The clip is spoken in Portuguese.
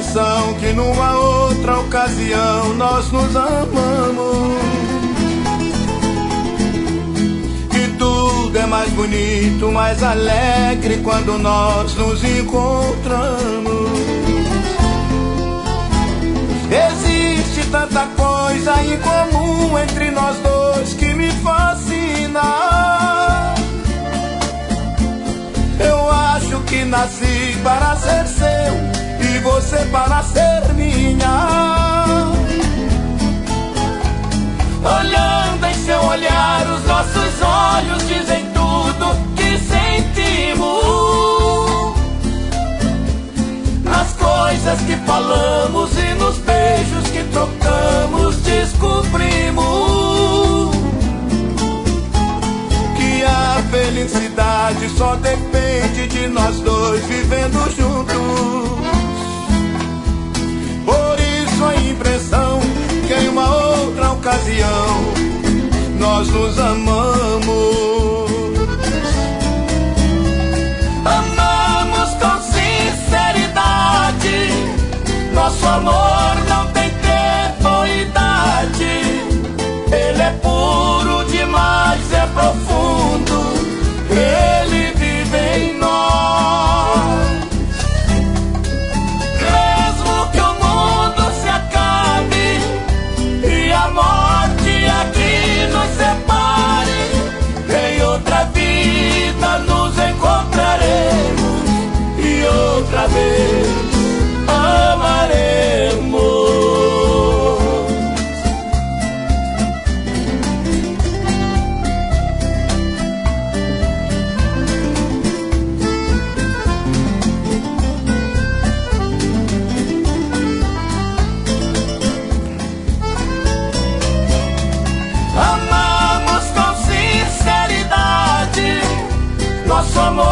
impressão que numa outra ocasião nós nos amamos. Que tudo é mais bonito, mais alegre quando nós nos encontramos. Existe tanta coisa em comum entre nós dois que me fascina. Eu acho que nasci para ser seu e você para ser minha. Olhando em seu olhar, os nossos olhos dizem tudo que sentimos. Nas coisas que falamos e nos beijos que trocamos, descobrimos que a felicidade só depende de nós dois vivendo juntos. Por isso a impressão que em uma outra ocasião nós nos amamos. Amamos com sinceridade, nosso amor não tem tempo ou idade. Ele é puro demais, é profundo, ele vive em nós. Mesmo que o mundo se acabe e a morte aqui nos separe, em outra vida nos encontraremos e outra vez amaremos. Amamos com sinceridade, nosso amor